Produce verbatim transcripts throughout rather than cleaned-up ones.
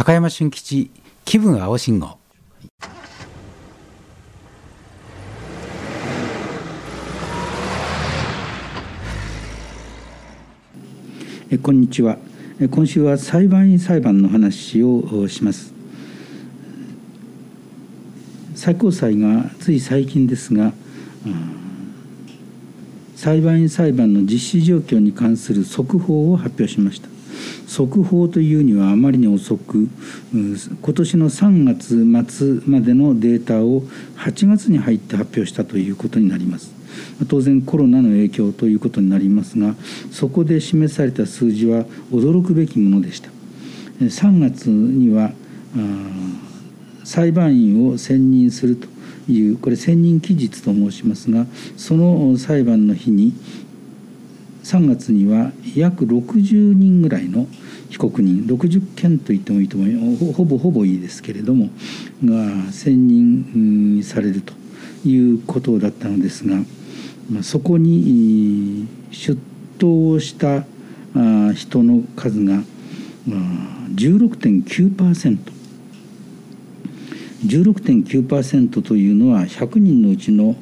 高山俊吉気分青信号。 えこんにちは。今週は裁判員裁判の話をします。最高裁がつい最近ですが、裁判員裁判の実施状況に関する速報を発表しました。速報というにはあまりに遅く、今年のさんがつ末までのデータをはちがつに入って発表したということになります。当然コロナの影響ということになりますが、そこで示された数字は驚くべきものでした。さんがつには裁判員を選任するという、これ選任期日と申しますが、その裁判の日にさんがつには約ろくじゅうにんぐらいの被告人、ろくじゅっけんと言ってもいいと思います、ほぼほぼいいですけれどもが選任されるということだったのですが、そこに出頭をした人の数が じゅうろくてんきゅうパーセント、じゅうろくてんきゅうパーセント というのはひゃくにんのうちの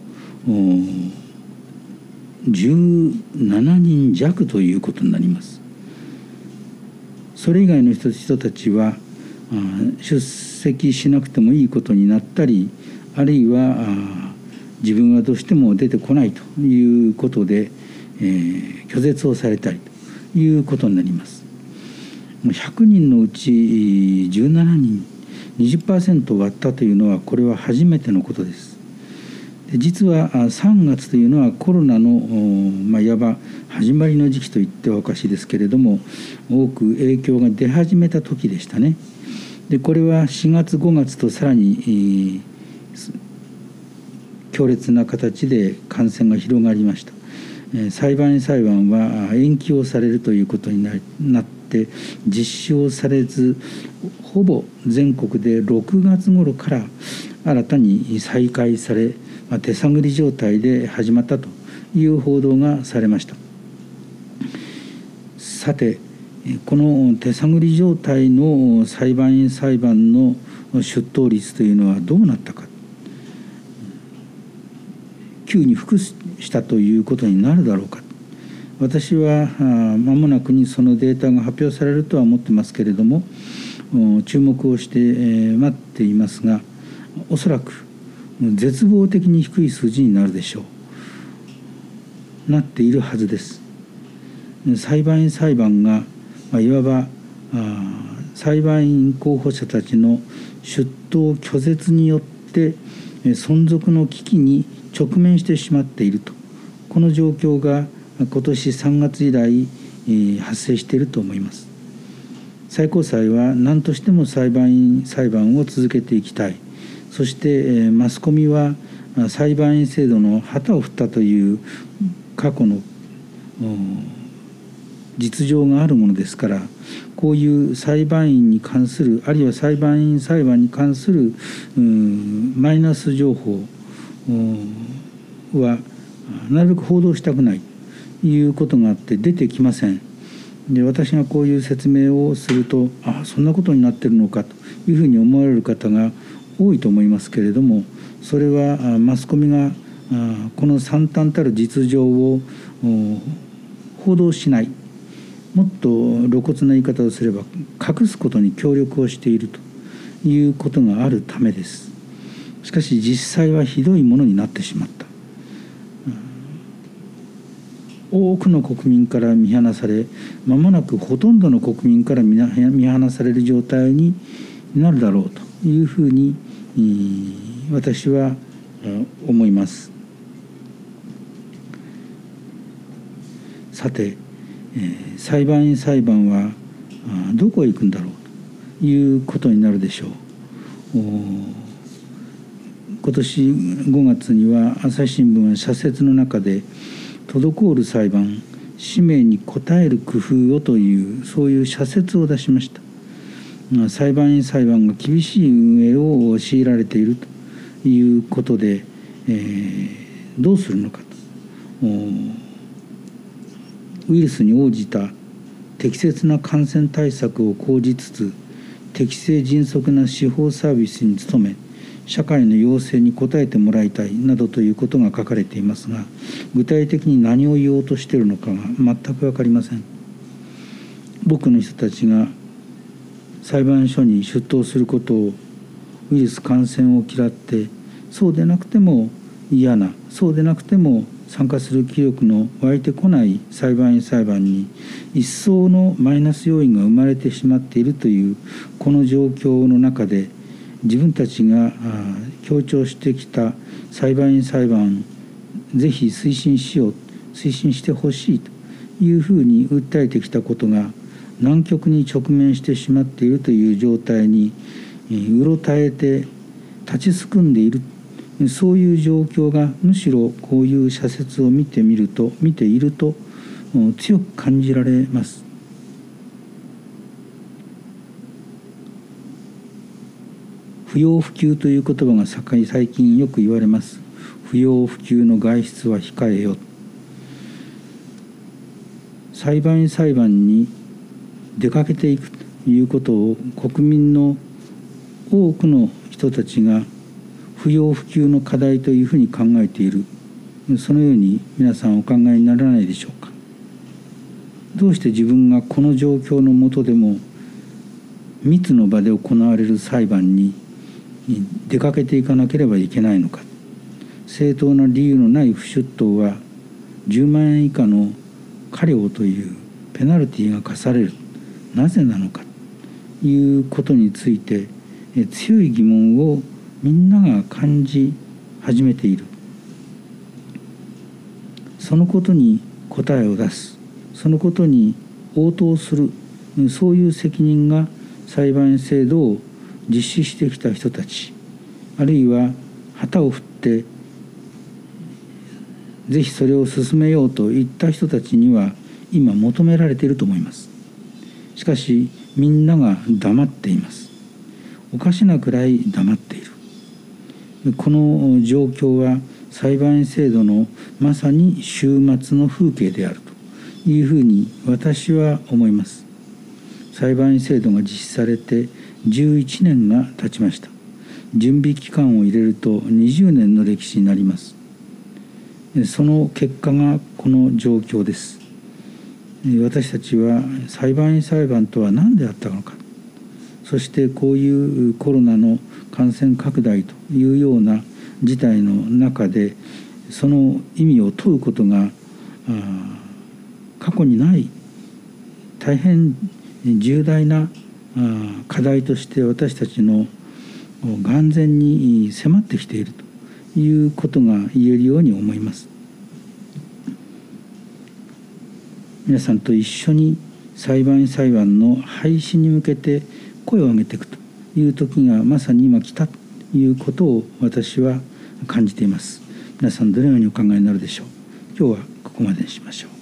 じゅうななにんじゃくということになります。それ以外の人たちは出席しなくてもいいことになったり、あるいは自分はどうしても出てこないということで、えー、拒絶をされたりということになります。ひゃくにんのうちじゅうななにん、にじゅっパーセント 割ったというのはこれは初めてのことです。で実はさんがつというのはコロナの、まあ、いわば始まりの時期といってはおかしいですけれども、多く影響が出始めた時でしたね。でこれはしがつごがつとさらに、えー、強烈な形で感染が広がりました。えー、裁判員裁判は延期をされるということになって実施をされず、ほぼ全国でろくがつ頃から新たに再開され、手探り状態で始まったという報道がされました。さて、この手探り状態の裁判員裁判の出頭率というのはどうなったか、急に復したということになるだろうか。私は間もなくにそのデータが発表されるとは思ってますけれども、注目をして待っていますが、おそらく絶望的に低い数字になるでしょう。なっているはずです。裁判員裁判がいわば裁判員候補者たちの出頭拒絶によって存続の危機に直面してしまっていると、この状況が今年さんがつ以来発生していると思います。最高裁は何としても裁判員裁判を続けていきたい。そしてマスコミは裁判員制度の旗を振ったという過去の実情があるものですから、こういう裁判員に関する、あるいは裁判員裁判に関するマイナス情報はなるべく報道したくないということがあって出てきません。で私がこういう説明をすると、あそんなことになっているのかというふうに思われる方が多いと思いますけれども、それはマスコミがこの惨憺たる実情を報道しない、もっと露骨な言い方をすれば隠すことに協力をしているということがあるためです。しかし実際はひどいものになってしまった。多くの国民から見放され、間もなくほとんどの国民から見放される状態になるだろうというふうに私は思います。さて、裁判員裁判はどこへ行くんだろうということになるでしょう。今年ごがつには朝日新聞は社説の中で滞る裁判、使命に応える工夫をという、そういう社説を出しました。裁判員裁判が厳しい運営を強いられているということで、えー、どうするのかと、ウイルスに応じた適切な感染対策を講じつつ、 適正迅速な司法サービスに努め、社会の要請に応えてもらいたいなどということが書かれていますが、具体的に何を言おうとしているのかが全く分かりません。多くの人たちが裁判所に出頭することをウイルス感染を嫌って、そうでなくても嫌な、そうでなくても参加する気力の湧いてこない裁判員裁判に一層のマイナス要因が生まれてしまっているというこの状況の中で、自分たちが強調してきた裁判員裁判ぜひ推進しよう、推進してほしいというふうに訴えてきたことが難局に直面してしまっているという状態にうろたえて立ちすくんでいる、そういう状況がむしろこういう社説を見てみると見ていると強く感じられます。不要不急という言葉が最近よく言われます。不要不急の外出は控えよ。裁判員裁判に出かけていくということを国民の多くの人たちが不要不急の課題というふうに考えている、そのように皆さんお考えにならないでしょうか。どうして自分がこの状況の下でも密の場で行われる裁判に出かけていかなければいけないのか。正当な理由のない不出頭はじゅうまんえん以下の科料というペナルティが課される、なぜなのかということについて強い疑問をみんなが感じ始めている。そのことに答えを出す、そのことに応答する、そういう責任が裁判員制度を実施してきた人たち、あるいは旗を振ってぜひそれを進めようと言った人たちには今求められていると思います。しかしみんなが黙っています。おかしなくらい黙っている。この状況は裁判員制度のまさに終末の風景であるというふうに私は思います。裁判員制度が実施されてじゅういちねんが経ちました。準備期間を入れるとにじゅうねんの歴史になります。その結果がこの状況です。私たちは裁判員裁判とは何であったのか、そしてこういうコロナの感染拡大というような事態の中でその意味を問うことが過去にない大変重大な課題として私たちの眼前に迫ってきているということが言えるように思います。皆さんと一緒に裁判員裁判の廃止に向けて声を上げていくという時がまさに今来たということを私は感じています。皆さんどのようにお考えになるでしょう。今日はここまでにしましょう。